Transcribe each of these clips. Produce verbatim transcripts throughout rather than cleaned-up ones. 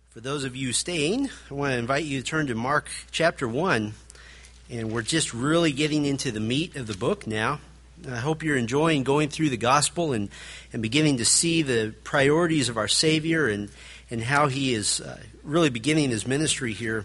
For those of you staying, I want to invite you to turn to Mark chapter one, and we're just really getting into the meat of the book now. I hope you're enjoying going through the gospel and, and beginning to see the priorities of our Savior and, and how he is uh, really beginning his ministry here.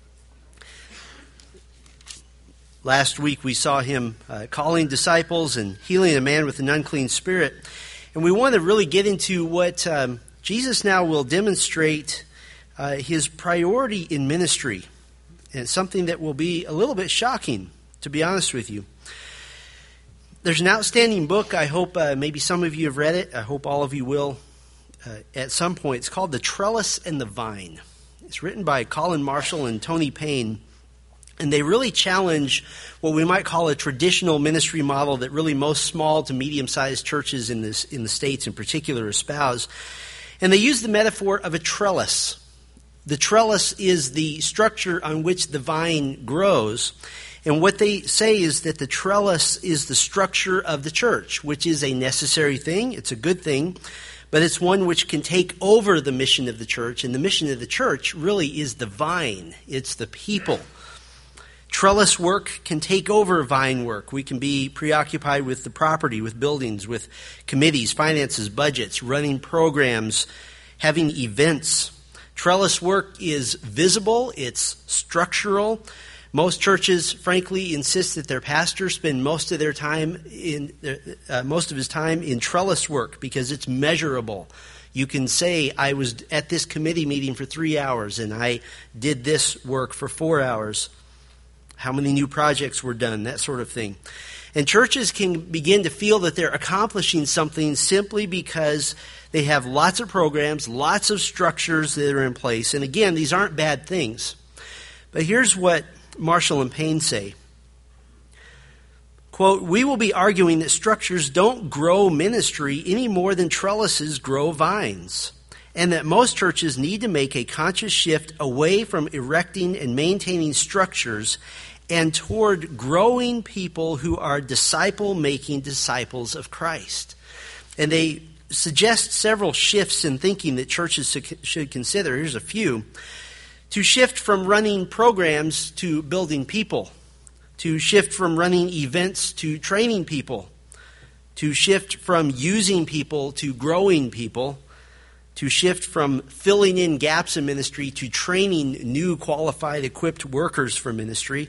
Last week we saw him uh, calling disciples and healing a man with an unclean spirit. And we want to really get into what um, Jesus now will demonstrate uh, his priority in ministry. And it's something that will be a little bit shocking, to be honest with you. There's an outstanding book. I hope uh, maybe some of you have read it. I hope all of you will uh, at some point. It's called The Trellis and the Vine. It's written by Colin Marshall and Tony Payne. And they really challenge what we might call a traditional ministry model that really most small to medium-sized churches in this in the States in particular espouse. And they use the metaphor of a trellis. The trellis is the structure on which the vine grows. And what they say is that the trellis is the structure of the church, which is a necessary thing. It's a good thing. But it's one which can take over the mission of the church. And the mission of the church really is the vine. It's the people. Trellis work can take over vine work. We can be preoccupied with the property, with buildings, with committees, finances, budgets, running programs, having events. Trellis work is visible. It's structural. Most churches, frankly, insist that their pastor spend most of their time in uh, most of his time in trellis work because it's measurable. You can say, I was at this committee meeting for three hours and I did this work for four hours. How many new projects were done, that sort of thing. And churches can begin to feel that they're accomplishing something simply because they have lots of programs, lots of structures that are in place. And again, these aren't bad things. But here's what Marshall and Payne say. Quote, we will be arguing that structures don't grow ministry any more than trellises grow vines, and that most churches need to make a conscious shift away from erecting and maintaining structures and toward growing people who are disciple-making disciples of Christ. And they suggest several shifts in thinking that churches should consider. Here's a few. To shift from running programs to building people. To shift from running events to training people. To shift from using people to growing people. To shift from filling in gaps in ministry to training new qualified, equipped workers for ministry.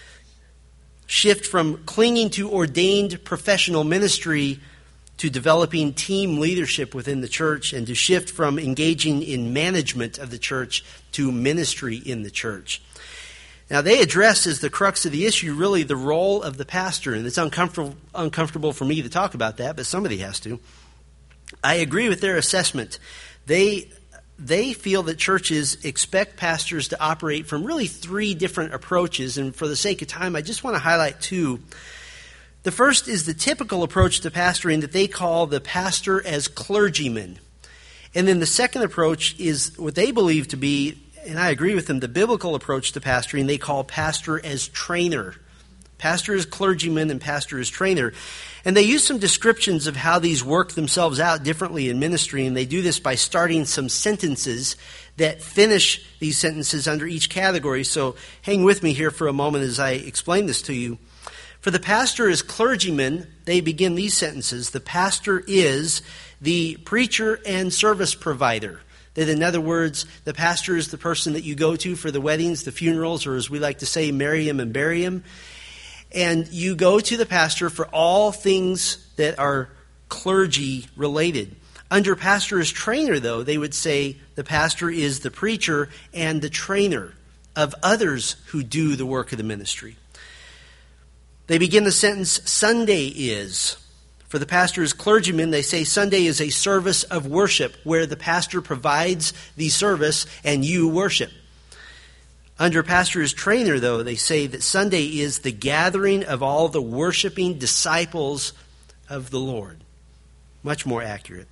Shift from clinging to ordained professional ministry to developing team leadership within the church, and to shift from engaging in management of the church to ministry in the church. Now, they address as the crux of the issue really the role of the pastor, and it's uncomfortable, uncomfortable for me to talk about that, but somebody has to. I agree with their assessment. They they feel that churches expect pastors to operate from really three different approaches, and for the sake of time, I just want to highlight two. The first is the typical approach to pastoring that they call the pastor as clergyman. And then the second approach is what they believe to be, and I agree with them, the biblical approach to pastoring they call pastor as trainer. Pastor as clergyman and pastor as trainer. And they use some descriptions of how these work themselves out differently in ministry, and they do this by starting some sentences that finish these sentences under each category. So hang with me here for a moment as I explain this to you. For the pastor as clergyman, they begin these sentences. The pastor is the preacher and service provider. That, in other words, the pastor is the person that you go to for the weddings, the funerals, or as we like to say, marry him and bury him. And you go to the pastor for all things that are clergy related. Under pastor as trainer, though, they would say the pastor is the preacher and the trainer of others who do the work of the ministry. They begin the sentence, Sunday is. For the pastor as clergyman, they say Sunday is a service of worship where the pastor provides the service and you worship. Under pastor as trainer, though, they say that Sunday is the gathering of all the worshiping disciples of the Lord. Much more accurate.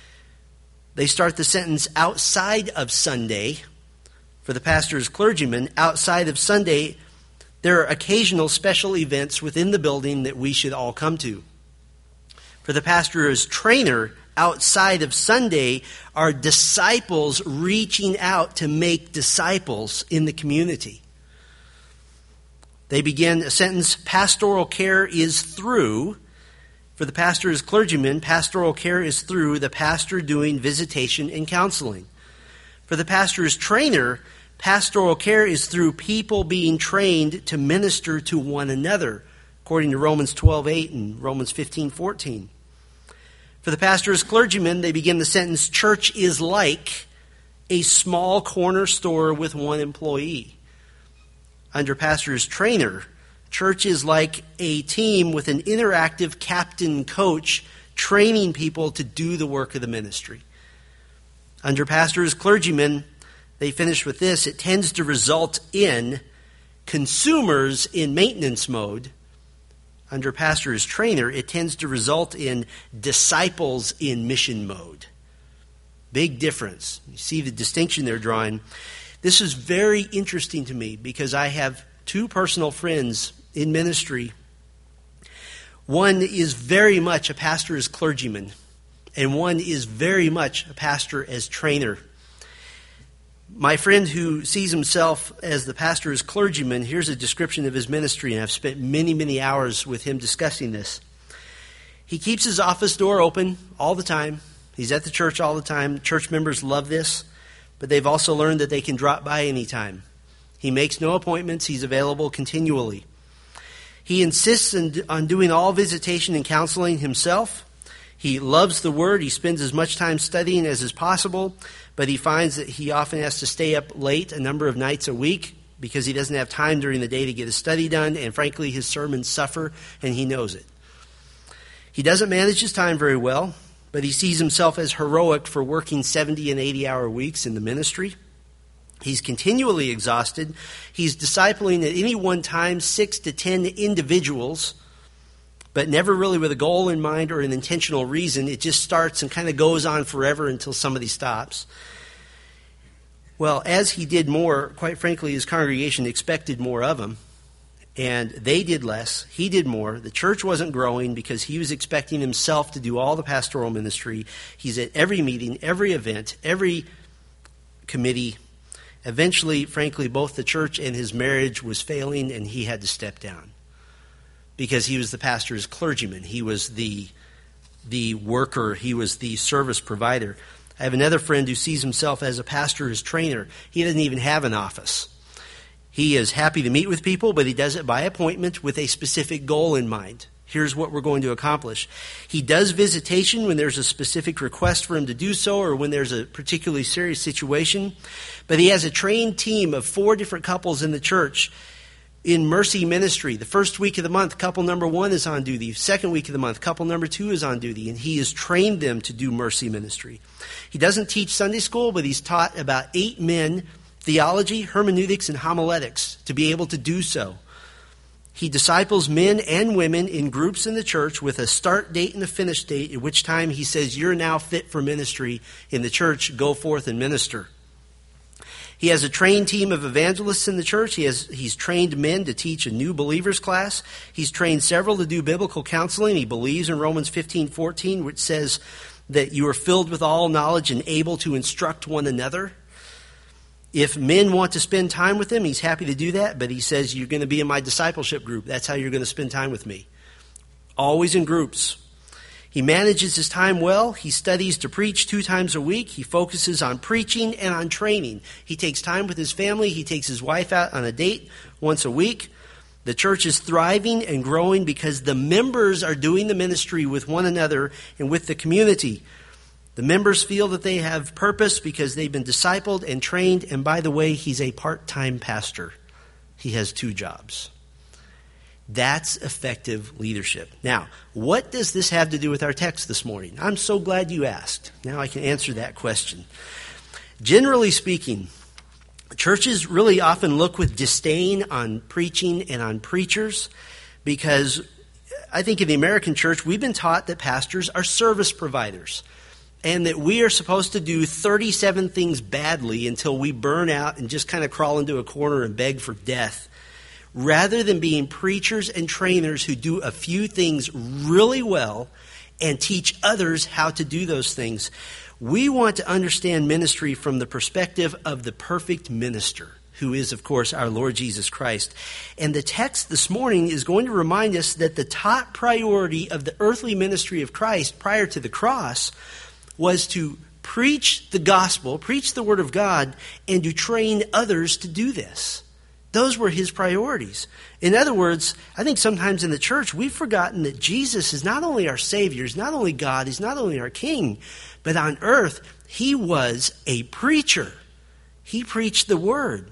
They start the sentence outside of Sunday. For the pastor as clergyman, outside of Sunday, there are occasional special events within the building that we should all come to. For the pastor as trainer, outside of Sunday are disciples reaching out to make disciples in the community. They begin a sentence, pastoral care is through. For the pastor as clergyman, pastoral care is through the pastor doing visitation and counseling. For the pastor as trainer, pastoral care is through people being trained to minister to one another, according to Romans twelve eight and Romans fifteen fourteen. For the pastor as clergyman, they begin the sentence, church is like a small corner store with one employee. Under pastor as trainer, church is like a team with an interactive captain coach training people to do the work of the ministry. Under pastor as clergyman, they finish with this, it tends to result in consumers in maintenance mode. Under pastor as trainer, it tends to result in disciples in mission mode. Big difference. You see the distinction they're drawing. This is very interesting to me because I have two personal friends in ministry. One is very much a pastor as clergyman, and one is very much a pastor as trainer. My friend who sees himself as the pastor as clergyman, here's a description of his ministry, and I've spent many, many hours with him discussing this. He keeps his office door open all the time. He's at the church all the time. Church members love this, but they've also learned that they can drop by anytime. He makes no appointments. He's available continually. He insists on doing all visitation and counseling himself. He loves the Word. He spends as much time studying as is possible, but he finds that he often has to stay up late a number of nights a week because he doesn't have time during the day to get his study done, and frankly, his sermons suffer, and he knows it. He doesn't manage his time very well, but he sees himself as heroic for working seventy and eighty-hour weeks in the ministry. He's continually exhausted. He's discipling at any one time six to ten individuals, but never really with a goal in mind or an intentional reason. It just starts and kind of goes on forever until somebody stops. Well, as he did more, quite frankly, his congregation expected more of him, and they did less. He did more. The church wasn't growing because he was expecting himself to do all the pastoral ministry. He's at every meeting, every event, every committee. Eventually, frankly, both the church and his marriage was failing, and he had to step down because he was the pastor's clergyman. He was the, the worker. He was the service provider. I have another friend who sees himself as a pastor as trainer. He doesn't even have an office. He is happy to meet with people, but he does it by appointment with a specific goal in mind. Here's what we're going to accomplish. He does visitation when there's a specific request for him to do so or when there's a particularly serious situation. But he has a trained team of four different couples in the church in mercy ministry. The first week of the month, couple number one is on duty. Second week of the month, couple number two is on duty. And he has trained them to do mercy ministry. He doesn't teach Sunday school, but he's taught about eight men theology, hermeneutics, and homiletics to be able to do so. He disciples men and women in groups in the church with a start date and a finish date, at which time he says, you're now fit for ministry in the church. Go forth and minister. He has a trained team of evangelists in the church. He has, he's trained men to teach a new believers class. He's trained several to do biblical counseling. He believes in Romans fifteen fourteen, which says that you are filled with all knowledge and able to instruct one another. If men want to spend time with him, he's happy to do that, but he says, you're going to be in my discipleship group. That's how you're going to spend time with me. Always in groups. He manages his time well. He studies to preach two times a week. He focuses on preaching and on training. He takes time with his family. He takes his wife out on a date once a week. The church is thriving and growing because the members are doing the ministry with one another and with the community. The members feel that they have purpose because they've been discipled and trained. And by the way, he's a part-time pastor. He has two jobs. That's effective leadership. Now, what does this have to do with our text this morning? I'm so glad you asked. Now I can answer that question. Generally speaking, churches really often look with disdain on preaching and on preachers because I think in the American church, we've been taught that pastors are service providers. And that we are supposed to do thirty-seven things badly until we burn out and just kind of crawl into a corner and beg for death, rather than being preachers and trainers who do a few things really well and teach others how to do those things. We want to understand ministry from the perspective of the perfect minister, who is, of course, our Lord Jesus Christ. And the text this morning is going to remind us that the top priority of the earthly ministry of Christ prior to the cross was to preach the gospel, preach the word of God, and to train others to do this. Those were his priorities. In other words, I think sometimes in the church we've forgotten that Jesus is not only our Savior, he's not only God, he's not only our King, but on earth he was a preacher. He preached the word.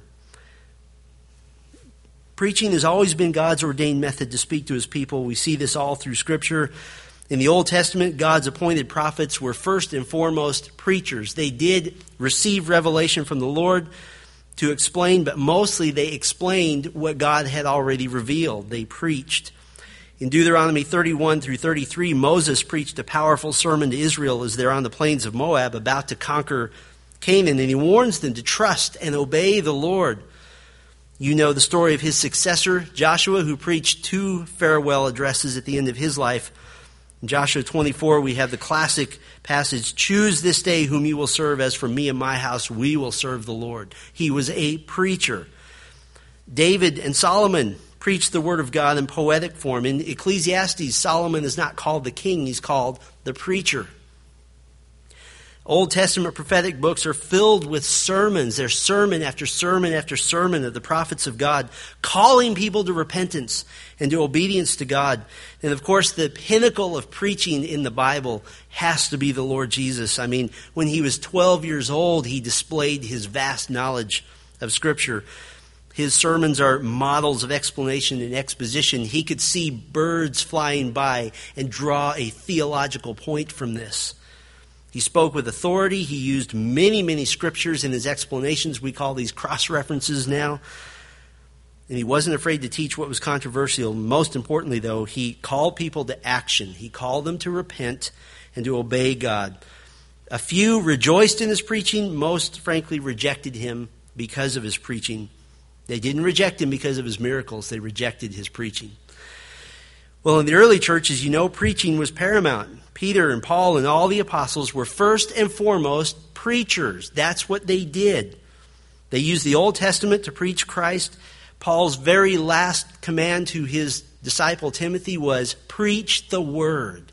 Preaching has always been God's ordained method to speak to his people. We see this all through Scripture. In the Old Testament, God's appointed prophets were first and foremost preachers. They did receive revelation from the Lord to explain, but mostly they explained what God had already revealed. They preached. In Deuteronomy thirty-one through thirty-three, Moses preached a powerful sermon to Israel as they're on the plains of Moab about to conquer Canaan, and he warns them to trust and obey the Lord. You know the story of his successor, Joshua, who preached two farewell addresses at the end of his life. In Joshua twenty-four, we have the classic passage, "Choose this day whom you will serve. As for me and my house, we will serve the Lord." He was a preacher. David and Solomon preached the word of God in poetic form. In Ecclesiastes, Solomon is not called the king, he's called the preacher. Old Testament prophetic books are filled with sermons. There's sermon after sermon after sermon of the prophets of God, calling people to repentance and to obedience to God. And of course, the pinnacle of preaching in the Bible has to be the Lord Jesus. I mean, when he was twelve years old, he displayed his vast knowledge of Scripture. His sermons are models of explanation and exposition. He could see birds flying by and draw a theological point from this. He spoke with authority. He used many, many scriptures in his explanations. We call these cross-references now. And he wasn't afraid to teach what was controversial. Most importantly, though, he called people to action. He called them to repent and to obey God. A few rejoiced in his preaching. Most, frankly, rejected him because of his preaching. They didn't reject him because of his miracles. They rejected his preaching. Well, in the early church, as you know, preaching was paramount. Peter and Paul and all the apostles were first and foremost preachers. That's what they did. They used the Old Testament to preach Christ. Paul's very last command to his disciple Timothy was, preach the word.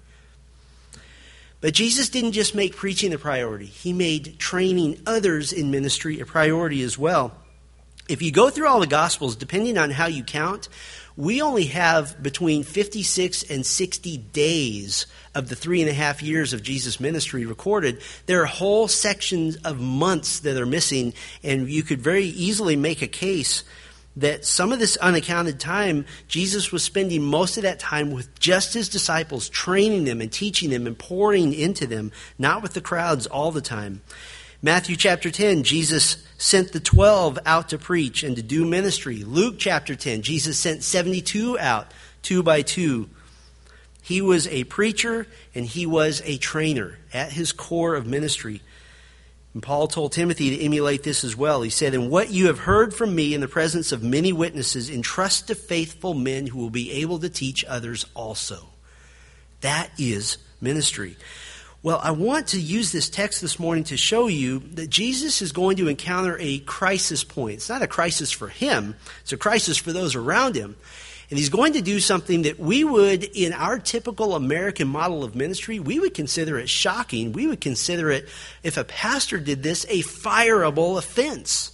But Jesus didn't just make preaching a priority. He made training others in ministry a priority as well. If you go through all the Gospels, depending on how you count, we only have between fifty-six and sixty days of the three and a half years of Jesus' ministry recorded. There are whole sections of months that are missing, and you could very easily make a case that some of this unaccounted time, Jesus was spending most of that time with just his disciples, training them and teaching them and pouring into them, not with the crowds all the time. Matthew chapter ten, Jesus sent the twelve out to preach and to do ministry. Luke chapter ten, Jesus sent seventy-two out, two by two. He was a preacher and he was a trainer at his core of ministry. And Paul told Timothy to emulate this as well. He said, "And what you have heard from me in the presence of many witnesses, entrust to faithful men who will be able to teach others also." That is ministry. Well, I want to use this text this morning to show you that Jesus is going to encounter a crisis point. It's not a crisis for him. It's a crisis for those around him. And he's going to do something that we would, in our typical American model of ministry, we would consider it shocking. We would consider it, if a pastor did this, a fireable offense.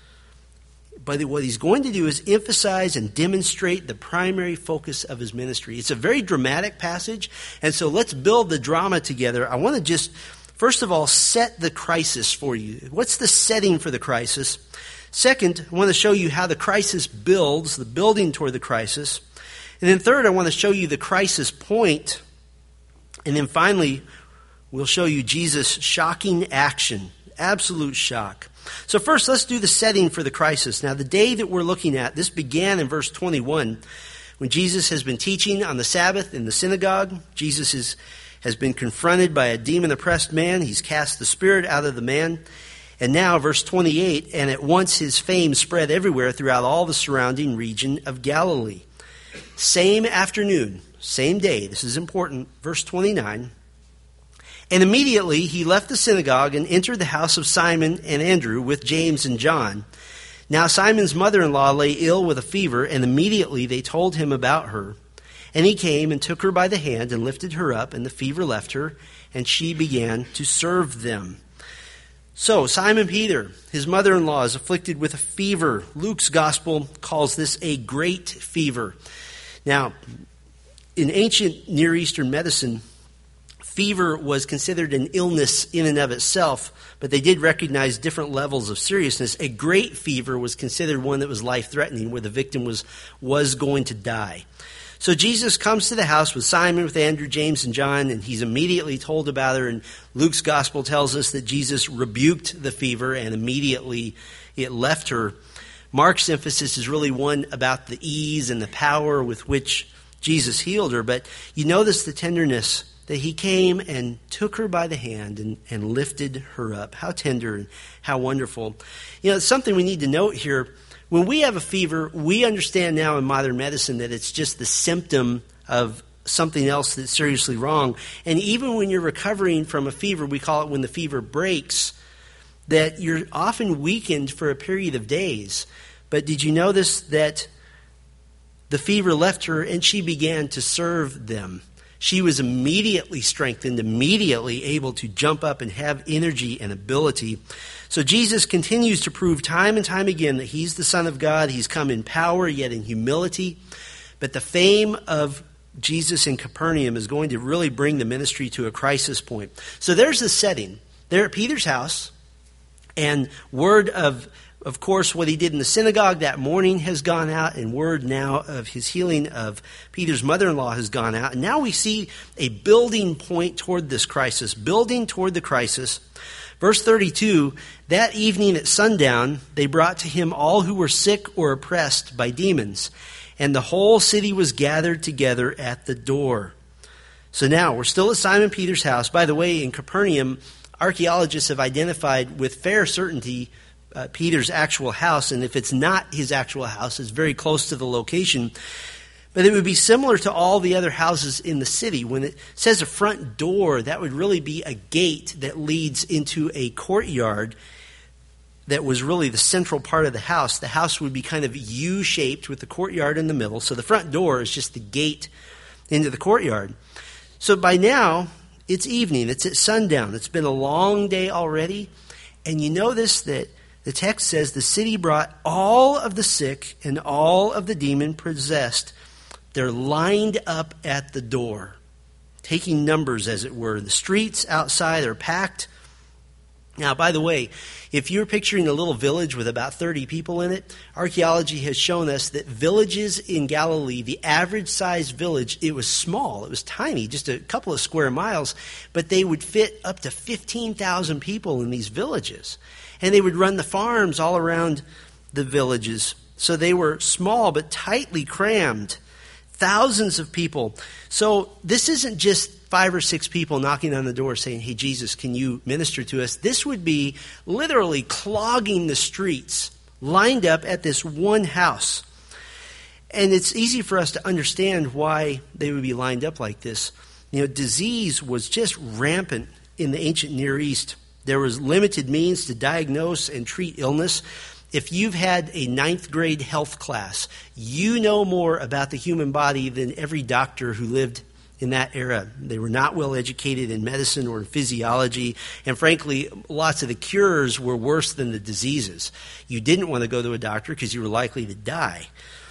But what he's going to do is emphasize and demonstrate the primary focus of his ministry. It's a very dramatic passage, and so let's build the drama together. I want to just, first of all, set the crisis for you. What's the setting for the crisis? Second, I want to show you how the crisis builds, the building toward the crisis. And then third, I want to show you the crisis point. And then finally, we'll show you Jesus' shocking action, absolute shock. So first, let's do the setting for the crisis. Now, the day that we're looking at, this began in verse twenty-one, when Jesus has been teaching on the Sabbath in the synagogue. Jesus is, has been confronted by a demon-oppressed man. He's cast the spirit out of the man. And now, verse twenty-eight, and at once his fame spread everywhere throughout all the surrounding region of Galilee. Same afternoon. same day, this is important, verse twenty-nine, and immediately he left the synagogue and entered the house of Simon and Andrew with James and John. Now Simon's mother-in-law lay ill with a fever, and immediately they told him about her. And he came and took her by the hand and lifted her up, and the fever left her, and she began to serve them. So Simon Peter, his mother-in-law, is afflicted with a fever. Luke's gospel calls this a great fever. Now, in ancient Near Eastern medicine, fever was considered an illness in and of itself, but they did recognize different levels of seriousness. A great fever was considered one that was life-threatening, where the victim was, was going to die. So Jesus comes to the house with Simon, with Andrew, James, and John, and he's immediately told about her. And Luke's gospel tells us that Jesus rebuked the fever, and immediately it left her. Mark's emphasis is really one about the ease and the power with which Jesus healed her. But you notice the tenderness that he came and took her by the hand and, and lifted her up. How tender and how wonderful. You know, it's something we need to note here. When we have a fever, we understand now in modern medicine that it's just the symptom of something else that's seriously wrong. And even when you're recovering from a fever, we call it when the fever breaks, that you're often weakened for a period of days. But did you notice that the fever left her and she began to serve them? She was immediately strengthened, immediately able to jump up and have energy and ability. So Jesus continues to prove time and time again that he's the Son of God. He's come in power, yet in humility. But the fame of Jesus in Capernaum is going to really bring the ministry to a crisis point. So there's the setting. They're at Peter's house, and word of Of course, what he did in the synagogue that morning has gone out, and word now of his healing of Peter's mother-in-law has gone out. And now we see a building point toward this crisis, building toward the crisis. Verse thirty-two, that evening at sundown, they brought to him all who were sick or oppressed by demons, and the whole city was gathered together at the door. So now, we're still at Simon Peter's house. By the way, in Capernaum, archaeologists have identified with fair certainty Uh, Peter's actual house, and if it's not his actual house, it's very close to the location. But it would be similar to all the other houses in the city. When it says a front door, that would really be a gate that leads into a courtyard that was really the central part of the house. The house would be kind of U-shaped with the courtyard in the middle. So the front door is just the gate into the courtyard. So by now, it's evening. It's at sundown. It's been a long day already. And you notice that the text says the city brought all of the sick and all of the demon-possessed. They're lined up at the door, taking numbers, as it were. The streets outside are packed. Now, by the way, if you're picturing a little village with about thirty people in it, archaeology has shown us that villages in Galilee, the average size village, it was small. It was tiny, just a couple of square miles, but they would fit up to fifteen thousand people in these villages. And they would run the farms all around the villages. So they were small but tightly crammed. Thousands of people. So this isn't just five or six people knocking on the door saying, hey, Jesus, can you minister to us? This would be literally clogging the streets, lined up at this one house. And it's easy for us to understand why they would be lined up like this. You know, disease was just rampant in the ancient Near East. There was limited means to diagnose and treat illness. If you've had a ninth grade health class, you know more about the human body than every doctor who lived in that era. They were not well educated in medicine or in physiology. And frankly, lots of the cures were worse than the diseases. You didn't want to go to a doctor because you were likely to die.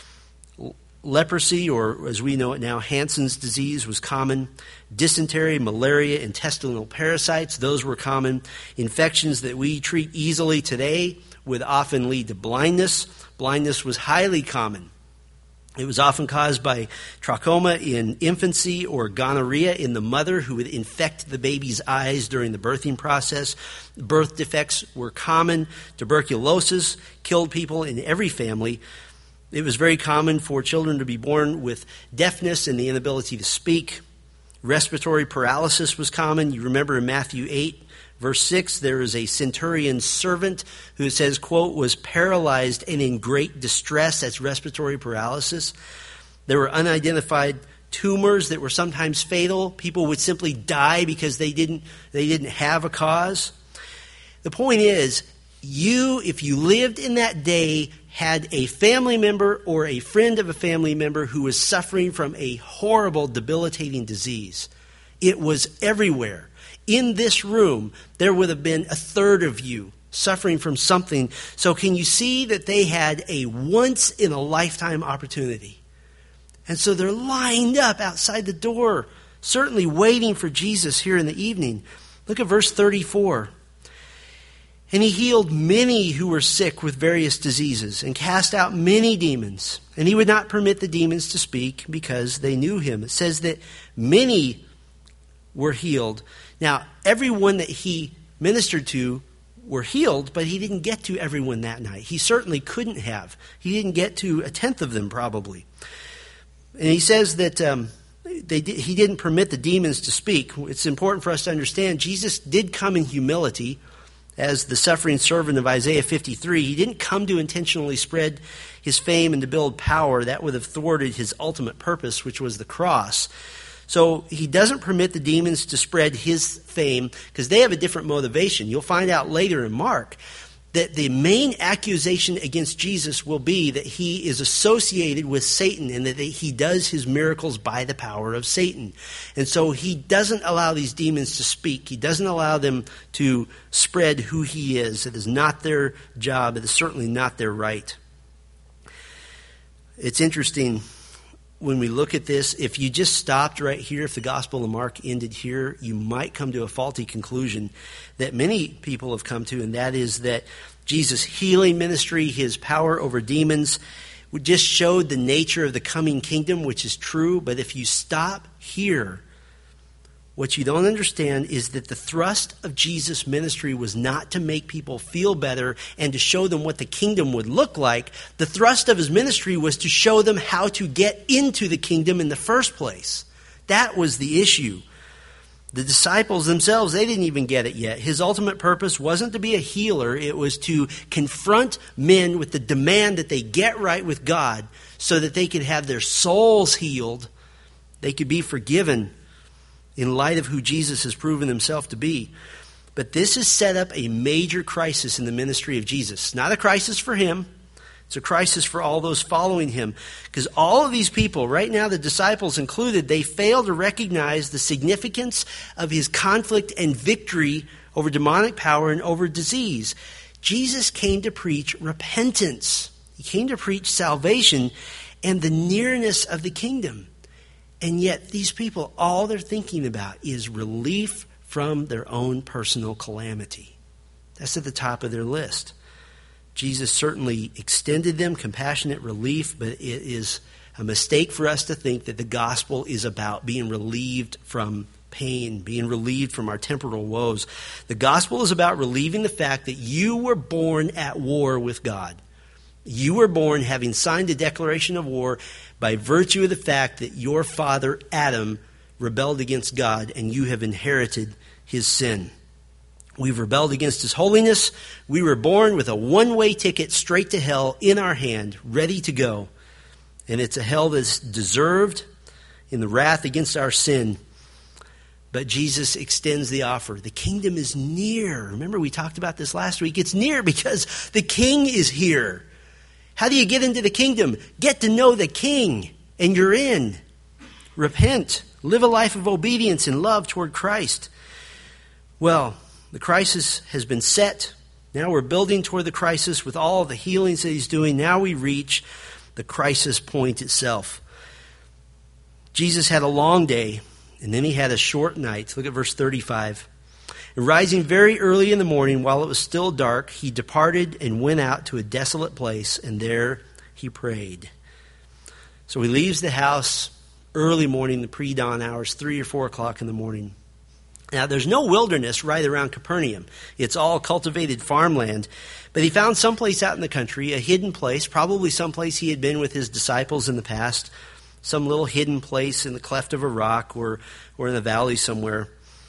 Leprosy, or as we know it now, Hansen's disease, was common. Dysentery, malaria, intestinal parasites, those were common. Infections that we treat easily today would often lead to blindness. Blindness was highly common. It was often caused by trachoma in infancy or gonorrhea in the mother, who would infect the baby's eyes during the birthing process. Birth defects were common. Tuberculosis killed people in every family. It was very common for children to be born with deafness and the inability to speak. Respiratory paralysis was common. You remember in Matthew eight, verse six, there is a centurion's servant who says, quote, was paralyzed and in great distress. That's respiratory paralysis. There were unidentified tumors that were sometimes fatal. People would simply die because they didn't they didn't have a cause. The point is, you, if you lived in that day, had a family member or a friend of a family member who was suffering from a horrible, debilitating disease. It was everywhere. In this room, there would have been a third of you suffering from something. So can you see that they had a once-in-a-lifetime opportunity? And so they're lined up outside the door, certainly waiting for Jesus here in the evening. Look at verse thirty-four. And he healed many who were sick with various diseases and cast out many demons. And he would not permit the demons to speak because they knew him. It says that many were healed. Now, everyone that he ministered to were healed, but he didn't get to everyone that night. He certainly couldn't have. He didn't get to a tenth of them probably. And he says that um, they did, he didn't permit the demons to speak. It's important for us to understand Jesus did come in humility. As the suffering servant of Isaiah fifty-three, he didn't come to intentionally spread his fame and to build power. That would have thwarted his ultimate purpose, which was the cross. So he doesn't permit the demons to spread his fame because they have a different motivation. You'll find out later in Mark that the main accusation against Jesus will be that he is associated with Satan and that he does his miracles by the power of Satan. And so he doesn't allow these demons to speak. He doesn't allow them to spread who he is. It is not their job. It is certainly not their right. It's interesting when we look at this. If you just stopped right here, if the Gospel of Mark ended here, you might come to a faulty conclusion that many people have come to, and that is that Jesus' healing ministry, his power over demons, just showed the nature of the coming kingdom, which is true. But if you stop here, what you don't understand is that the thrust of Jesus' ministry was not to make people feel better and to show them what the kingdom would look like. The thrust of his ministry was to show them how to get into the kingdom in the first place. That was the issue. The disciples themselves, they didn't even get it yet. His ultimate purpose wasn't to be a healer. It was to confront men with the demand that they get right with God so that they could have their souls healed. They could be forgiven in light of who Jesus has proven himself to be. But this has set up a major crisis in the ministry of Jesus. Not a crisis for him. It's a crisis for all those following him. Because all of these people, right now the disciples included, they fail to recognize the significance of his conflict and victory over demonic power and over disease. Jesus came to preach repentance. He came to preach salvation and the nearness of the kingdom. And yet these people, all they're thinking about is relief from their own personal calamity. That's at the top of their list. Jesus certainly extended them compassionate relief, but it is a mistake for us to think that the gospel is about being relieved from pain, being relieved from our temporal woes. The gospel is about relieving the fact that you were born at war with God. You were born having signed a declaration of war by virtue of the fact that your father Adam rebelled against God and you have inherited his sin. We've rebelled against his holiness. We were born with a one-way ticket straight to hell in our hand, ready to go. And it's a hell that's deserved in the wrath against our sin. But Jesus extends the offer. The kingdom is near. Remember, we talked about this last week. It's near because the king is here. How do you get into the kingdom? Get to know the king, and you're in. Repent. Live a life of obedience and love toward Christ. Well, the crisis has been set. Now we're building toward the crisis with all the healings that he's doing. Now we reach the crisis point itself. Jesus had a long day, and then he had a short night. Look at verse thirty-five. And rising very early in the morning, while it was still dark, he departed and went out to a desolate place, and there he prayed. So he leaves the house early morning, the pre-dawn hours, three or four o'clock in the morning. Now, there's no wilderness right around Capernaum. It's all cultivated farmland. But he found someplace out in the country, a hidden place, probably someplace he had been with his disciples in the past, some little hidden place in the cleft of a rock or, or in the valley somewhere.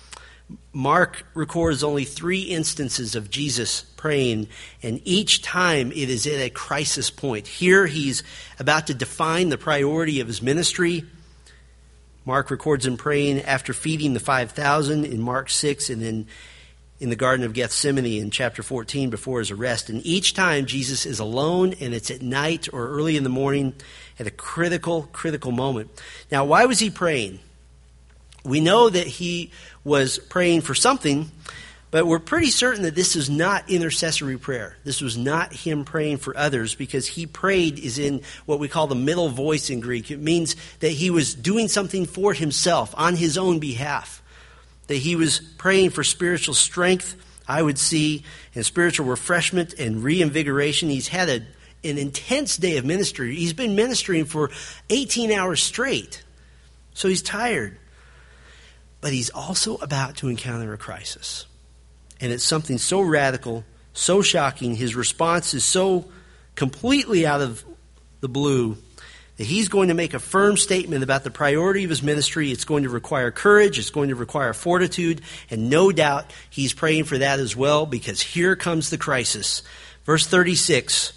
Mark records only three instances of Jesus praying, and each time it is at a crisis point. Here he's about to define the priority of his ministry. Mark records him praying after feeding the five thousand in Mark six, and then in the Garden of Gethsemane in chapter fourteen before his arrest. And each time Jesus is alone, and it's at night or early in the morning at a critical, critical moment. Now, why was he praying? We know that he was praying for something, but we're pretty certain that this is not intercessory prayer. This was not him praying for others, because he prayed is in what we call the middle voice in Greek. It means that he was doing something for himself on his own behalf. That he was praying for spiritual strength, I would see, and spiritual refreshment and reinvigoration. He's had a, an intense day of ministry. He's been ministering for eighteen hours straight. So he's tired. But he's also about to encounter a crisis. And it's something so radical, so shocking. His response is so completely out of the blue that he's going to make a firm statement about the priority of his ministry. It's going to require courage. It's going to require fortitude. And no doubt he's praying for that as well, because here comes the crisis. Verse thirty-six.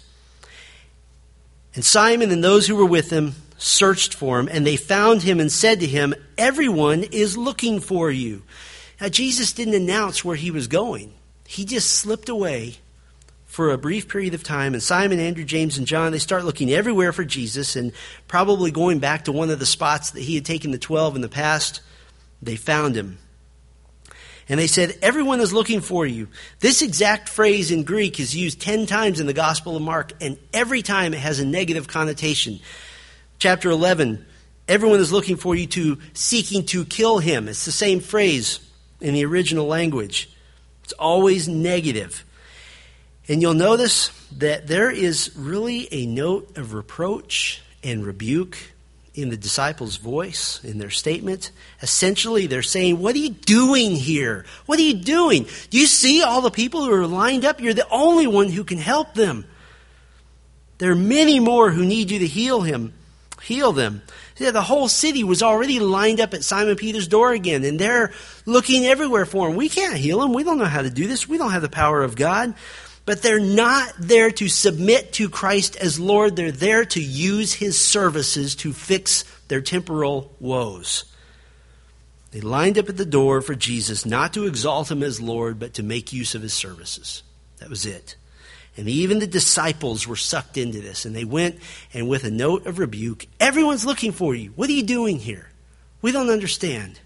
And Simon and those who were with him searched for him, and they found him and said to him, "Everyone is looking for you." Now, Jesus didn't announce where he was going. He just slipped away for a brief period of time, and Simon, Andrew, James, and John, they start looking everywhere for Jesus, and probably going back to one of the spots that he had taken the twelve in the past. They found him. And they said, "Everyone is looking for you." This exact phrase in Greek is used ten times in the Gospel of Mark, and every time it has a negative connotation. Chapter eleven, "Everyone is looking for you," to seeking to kill him. It's the same phrase in the original language. It's always negative. And you'll notice that there is really a note of reproach and rebuke in the disciples' voice, in their statement. Essentially, they're saying, "What are you doing here? What are you doing? Do you see all the people who are lined up? You're the only one who can help them. There are many more who need you to heal him, heal them." Yeah, the whole city was already lined up at Simon Peter's door again, and they're looking everywhere for him. "We can't heal him. We don't know how to do this. We don't have the power of God." But they're not there to submit to Christ as Lord. They're there to use his services to fix their temporal woes. They lined up at the door for Jesus, not to exalt him as Lord, but to make use of his services. That was it. And even the disciples were sucked into this. And they went, and with a note of rebuke, "Everyone's looking for you. What are you doing here? We don't understand."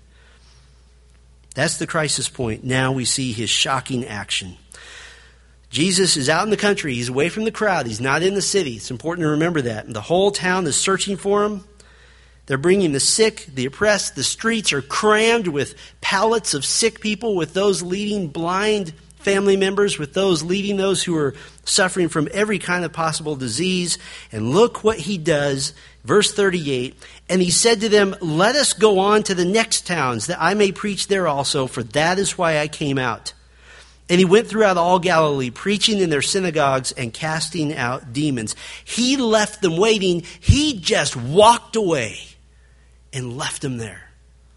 That's the crisis point. Now we see his shocking action. Jesus is out in the country. He's away from the crowd. He's not in the city. It's important to remember that. And the whole town is searching for him. They're bringing the sick, the oppressed. The streets are crammed with pallets of sick people, with those leading blind family members, with those leading those who are suffering from every kind of possible disease. And look what he does. Verse thirty-eight, "And he said to them, 'Let us go on to the next towns, that I may preach there also, for that is why I came out.' And he went throughout all Galilee, preaching in their synagogues and casting out demons." He left them waiting. He just walked away and left them there.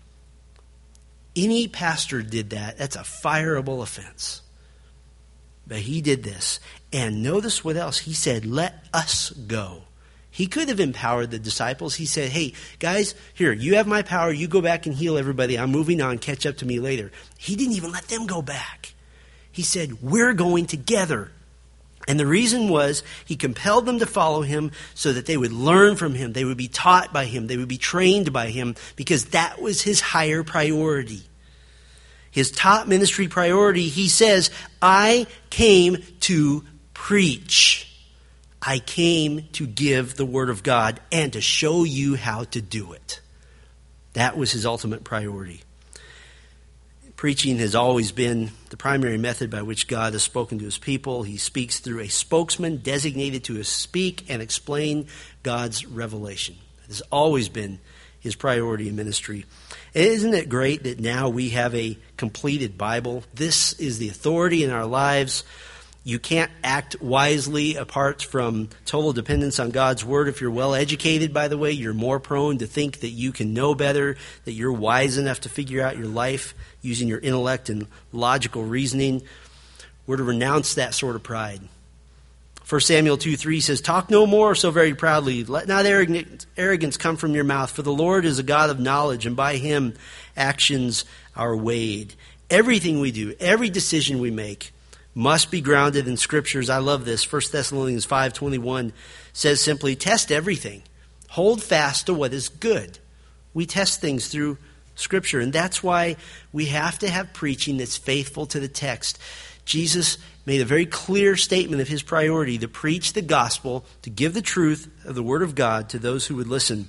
Any pastor did that. That's a fireable offense. But he did this. And notice what else. He said, "Let us go." He could have empowered the disciples. He said, "Hey, guys, here, you have my power. You go back and heal everybody. I'm moving on. Catch up to me later." He didn't even let them go back. He said, "We're going together." And the reason was he compelled them to follow him so that they would learn from him. They would be taught by him. They would be trained by him, because that was his higher priority. His top ministry priority, he says, "I came to preach. I came to give the word of God and to show you how to do it." That was his ultimate priority. Preaching has always been the primary method by which God has spoken to his people. He speaks through a spokesman designated to speak and explain God's revelation. It has always been his priority in ministry. And isn't it great that now we have a completed Bible? This is the authority in our lives. You can't act wisely apart from total dependence on God's word. If you're well educated, by the way, you're more prone to think that you can know better, that you're wise enough to figure out your life using your intellect and logical reasoning. We're to renounce that sort of pride. First Samuel two three says, talk no more so very proudly. Let not arrogance come from your mouth, for the Lord is a God of knowledge, and by him actions are weighed. Everything we do, every decision we make must be grounded in Scriptures. I love this. First Thessalonians five twenty-one says simply, test everything. Hold fast to what is good. We test things through Scripture, and that's why we have to have preaching that's faithful to the text. Jesus made a very clear statement of his priority to preach the gospel, to give the truth of the Word of God to those who would listen.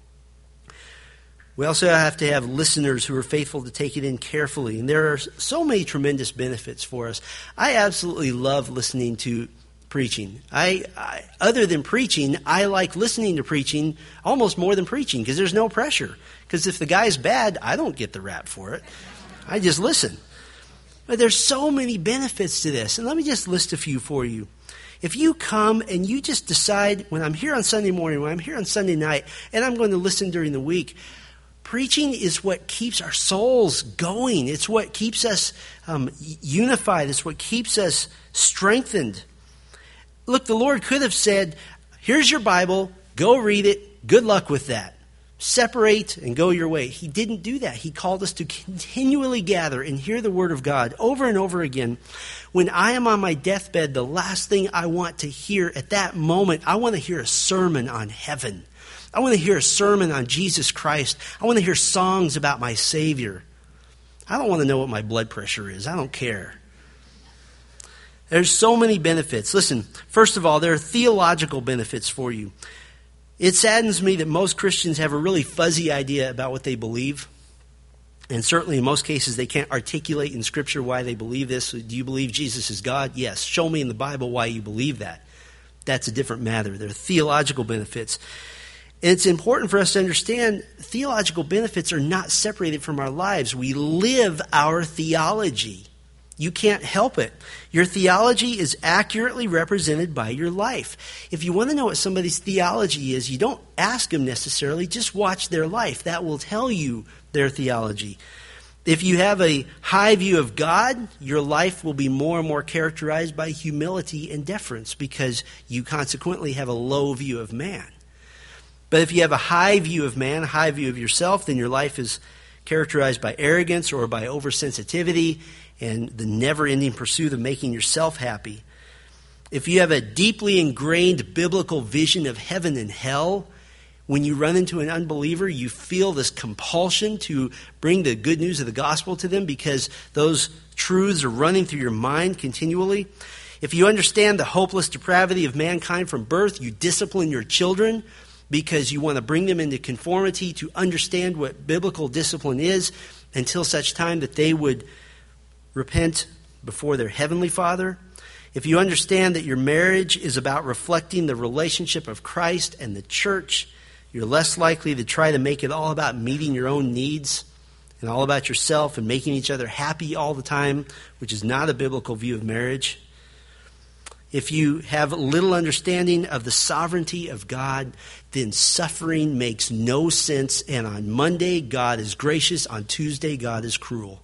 We also have to have listeners who are faithful to take it in carefully. And there are so many tremendous benefits for us. I absolutely love listening to preaching. I, I other than preaching, I like listening to preaching almost more than preaching because there's no pressure. Because if the guy's bad, I don't get the rap for it. I just listen. But there's so many benefits to this. And let me just list a few for you. If you come and you just decide, when I'm here on Sunday morning, when I'm here on Sunday night, and I'm going to listen during the week, preaching is what keeps our souls going. It's what keeps us um, unified. It's what keeps us strengthened. Look, the Lord could have said, here's your Bible, go read it, good luck with that. Separate and go your way. He didn't do that. He called us to continually gather and hear the Word of God over and over again. When I am on my deathbed, the last thing I want to hear at that moment, I want to hear a sermon on heaven. I want to hear a sermon on Jesus Christ. I want to hear songs about my Savior. I don't want to know what my blood pressure is. I don't care. There's so many benefits. Listen, first of all, there are theological benefits for you. It saddens me that most Christians have a really fuzzy idea about what they believe. And certainly in most cases they can't articulate in Scripture why they believe this. Do you believe Jesus is God? Yes. Show me in the Bible why you believe that. That's a different matter. There are theological benefits. And it's important for us to understand theological benefits are not separated from our lives. We live our theology. You can't help it. Your theology is accurately represented by your life. If you want to know what somebody's theology is, you don't ask them necessarily, just watch their life. That will tell you their theology. If you have a high view of God, your life will be more and more characterized by humility and deference because you consequently have a low view of man. But if you have a high view of man, a high view of yourself, then your life is characterized by arrogance or by oversensitivity and the never-ending pursuit of making yourself happy. If you have a deeply ingrained biblical vision of heaven and hell, when you run into an unbeliever, you feel this compulsion to bring the good news of the gospel to them because those truths are running through your mind continually. If you understand the hopeless depravity of mankind from birth, you discipline your children because you want to bring them into conformity to understand what biblical discipline is until such time that they would repent before their heavenly Father. If you understand that your marriage is about reflecting the relationship of Christ and the church, you're less likely to try to make it all about meeting your own needs and all about yourself and making each other happy all the time, which is not a biblical view of marriage. If you have little understanding of the sovereignty of God, then suffering makes no sense. And on Monday, God is gracious. On Tuesday, God is cruel.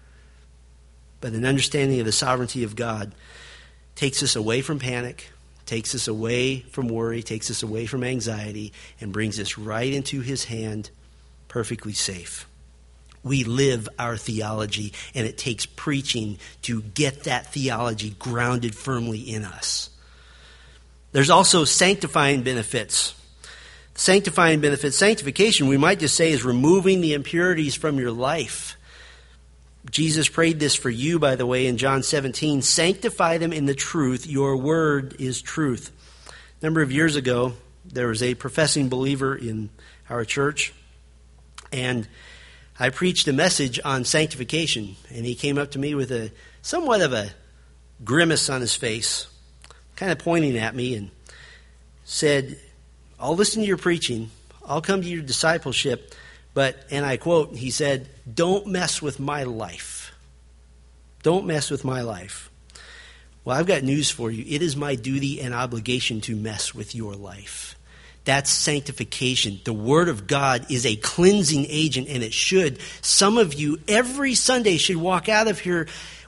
But an understanding of the sovereignty of God takes us away from panic, takes us away from worry, takes us away from anxiety, and brings us right into His hand, perfectly safe. We live our theology, and it takes preaching to get that theology grounded firmly in us. There's also sanctifying benefits. Sanctifying benefits, sanctification, we might just say, is removing the impurities from your life. Jesus prayed this for you, by the way, in John seventeen. Sanctify them in the truth. Your word is truth. A number of years ago, there was a professing believer in our church, and I preached a message on sanctification, and he came up to me with a somewhat of a grimace on his face, kind of pointing at me, and said, I'll listen to your preaching, I'll come to your discipleship, but, and I quote, he said, don't mess with my life. Don't mess with my life. Well, I've got news for you. It is my duty and obligation to mess with your life. That's sanctification. The Word of God is a cleansing agent, and it should. Some of you every Sunday should walk out of here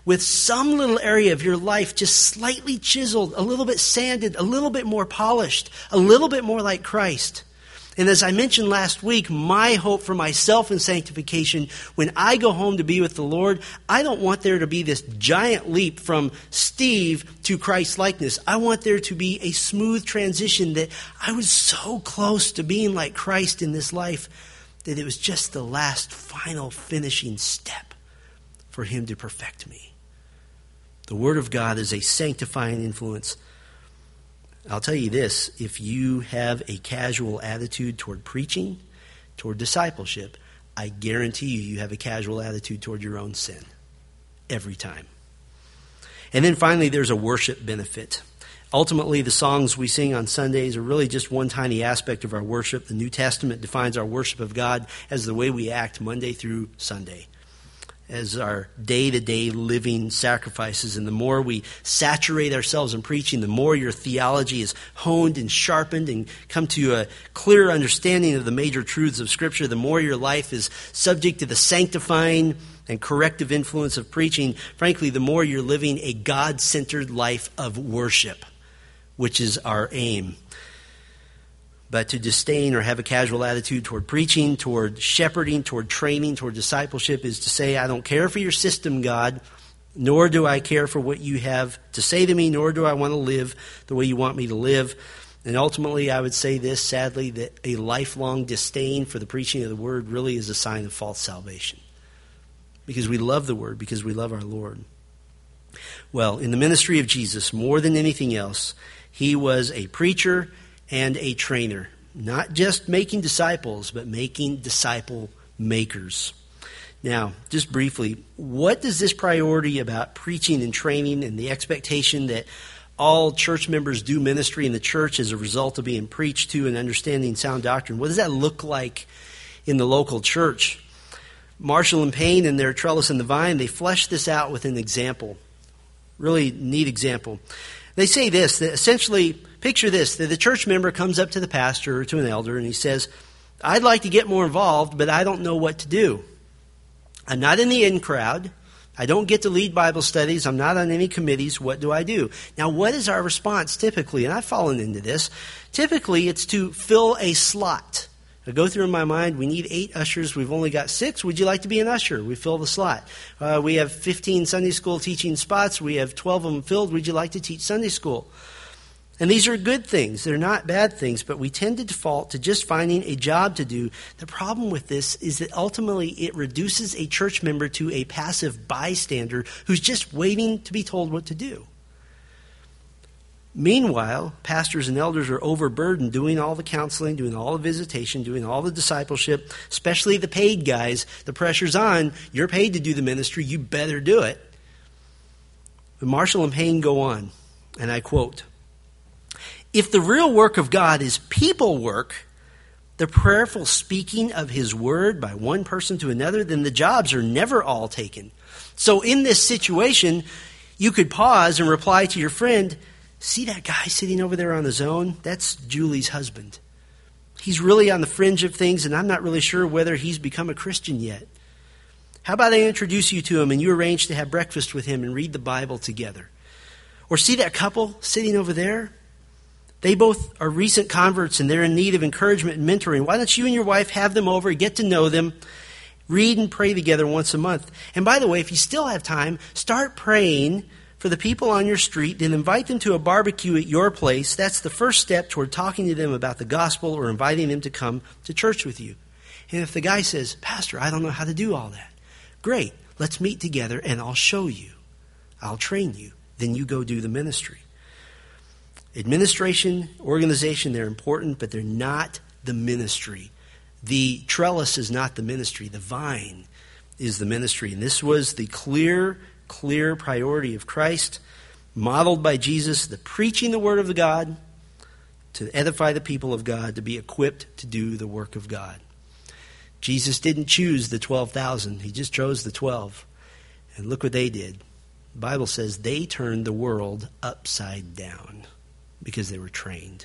with some little area of your life just slightly chiseled, a little bit sanded, a little bit more polished, a little bit more like Christ. And as I mentioned last week, my hope for myself in sanctification, when I go home to be with the Lord, I don't want there to be this giant leap from Steve to Christ-likeness. I want there to be a smooth transition, that I was so close to being like Christ in this life that it was just the last final finishing step for him to perfect me. The Word of God is a sanctifying influence. I'll tell you this, if you have a casual attitude toward preaching, toward discipleship, I guarantee you, you have a casual attitude toward your own sin. Every time. And then finally, there's a worship benefit. Ultimately, the songs we sing on Sundays are really just one tiny aspect of our worship. The New Testament defines our worship of God as the way we act Monday through Sunday, as our day-to-day living sacrifices. And the more we saturate ourselves in preaching, the more your theology is honed and sharpened and come to a clear understanding of the major truths of Scripture, the more your life is subject to the sanctifying and corrective influence of preaching. Frankly, the more you're living a God-centered life of worship, which is our aim. But to disdain or have a casual attitude toward preaching, toward shepherding, toward training, toward discipleship is to say, I don't care for your system, God, nor do I care for what you have to say to me, nor do I want to live the way you want me to live. And ultimately, I would say this, sadly, that a lifelong disdain for the preaching of the Word really is a sign of false salvation. Because we love the Word, because we love our Lord. Well, in the ministry of Jesus, more than anything else, he was a preacher and a trainer, not just making disciples, but making disciple makers. Now, just briefly, what does this priority about preaching and training and the expectation that all church members do ministry in the church as a result of being preached to and understanding sound doctrine, what does that look like in the local church? Marshall and Payne in their Trellis and the Vine, they flesh this out with an example. Really neat example. They say this, that essentially, picture this, that the church member comes up to the pastor or to an elder and he says, I'd like to get more involved, but I don't know what to do. I'm not in the in crowd. I don't get to lead Bible studies. I'm not on any committees. What do I do? Now, what is our response typically? And I've fallen into this. Typically, it's to fill a slot. I go through in my mind, we need eight ushers. We've only got six. Would you like to be an usher? We fill the slot. Uh, we have fifteen Sunday school teaching spots. We have twelve of them filled. Would you like to teach Sunday school? And these are good things. They're not bad things, but we tend to default to just finding a job to do. The problem with this is that ultimately it reduces a church member to a passive bystander who's just waiting to be told what to do. Meanwhile, pastors and elders are overburdened doing all the counseling, doing all the visitation, doing all the discipleship, especially the paid guys. The pressure's on. You're paid to do the ministry. You better do it. But Marshall and Payne go on, and I quote, if the real work of God is people work, the prayerful speaking of his word by one person to another, then the jobs are never all taken. So in this situation, you could pause and reply to your friend, see that guy sitting over there on his own? That's Julie's husband. He's really on the fringe of things, and I'm not really sure whether he's become a Christian yet. How about I introduce you to him and you arrange to have breakfast with him and read the Bible together? Or see that couple sitting over there? They both are recent converts and they're in need of encouragement and mentoring. Why don't you and your wife have them over, get to know them, read and pray together once a month? And by the way, if you still have time, start praying for the people on your street, then invite them to a barbecue at your place. That's the first step toward talking to them about the gospel or inviting them to come to church with you. And if the guy says, Pastor, I don't know how to do all that. Great, let's meet together and I'll show you. I'll train you. Then you go do the ministry. Administration, organization, they're important, but they're not the ministry. The trellis is not the ministry. The vine is the ministry. And this was the clear clear priority of Christ, modeled by Jesus, the preaching the word of God, to edify the people of God, to be equipped to do the work of God. Jesus didn't choose the twelve thousand. He just chose the twelve. And look what they did. The Bible says they turned the world upside down because they were trained.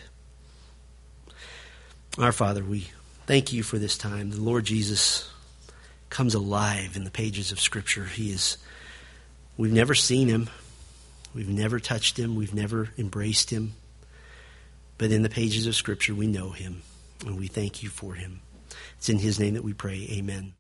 Our Father, we thank you for this time. The Lord Jesus comes alive in the pages of Scripture. He is We've never seen him. We've never touched him. We've never embraced him. But in the pages of Scripture, we know him, and we thank you for him. It's in his name that we pray. Amen.